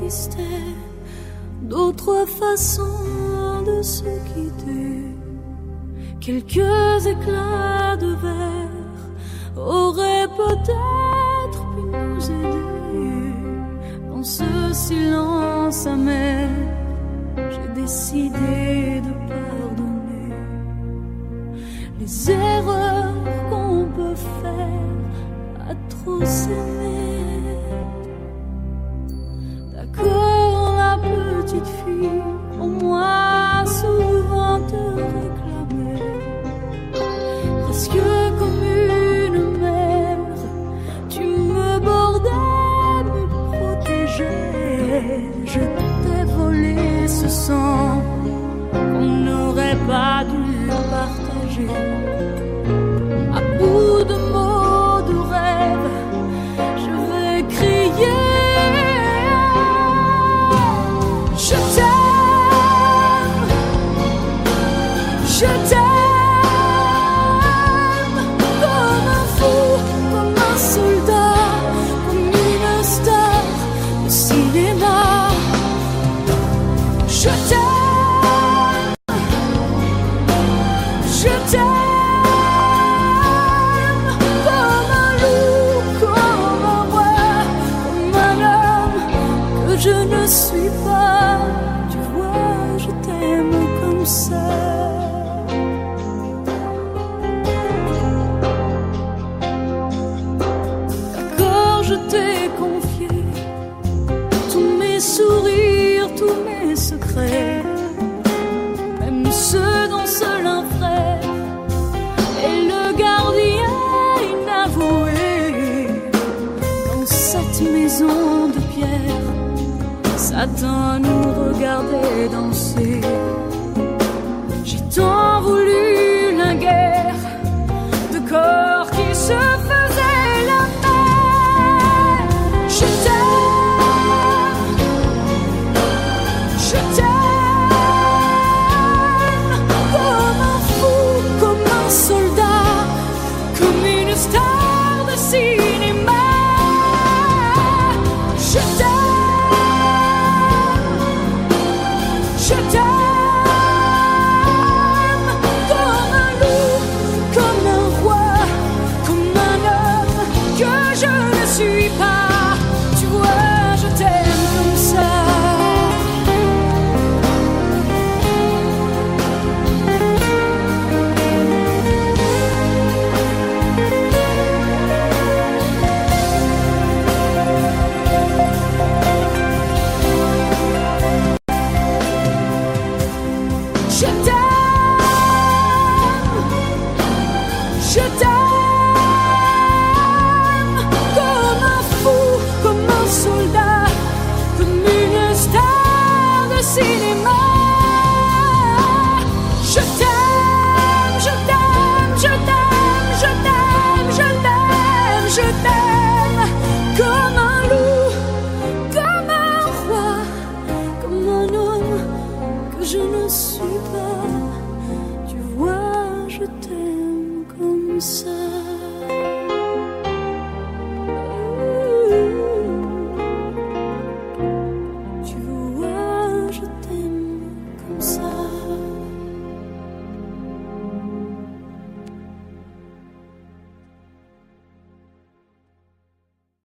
existait d'autres façons de se quitter. Quelques éclats de verre auraient peut-être pu nous aider. Dans ce silence amer, j'ai décidé de pardonner les erreurs qu'on peut faire à trop s'aimer. D'accord, la petite fille, au moins souvent te réclamait, presque comme une mère, tu me bordais, me protégeais. Je t'ai volé ce sang qu'on n'aurait pas dû partager. À bout de mots, de rêves, je vais crier. Je t'aime, je t'aime, comme un fou, comme un soldat, comme une star de cinéma. Je t'aime, je t'aime, comme un loup, comme un roi, comme un homme que je ne suis pas. Tu vois, je t'aime comme ça. D'accord, je t'ai confié tous mes sourires, tous mes secrets, même ceux dont seul un frère est le gardien inavoué. Dans cette maison de pierre, Satan nous regardait danser. J'ai tant voulu la guerre de corps qui se faisaient la paix. Je t'aime, je t'aime, comme un fou, comme un soldat, comme une star de cinéma. Je t'aime, je t'aime, comme un loup, comme un roi, comme un homme que je ne suis pas. Tu vois, je t'aime comme ça. Je t'aime, comme un fou, comme un soldat, comme une star de cinéma. Je t'aime, je t'aime, je t'aime, je t'aime, je t'aime, je t'aime, comme un loup, comme un roi, comme un homme que je ne suis pas. Tu vois, je t'aime comme ça.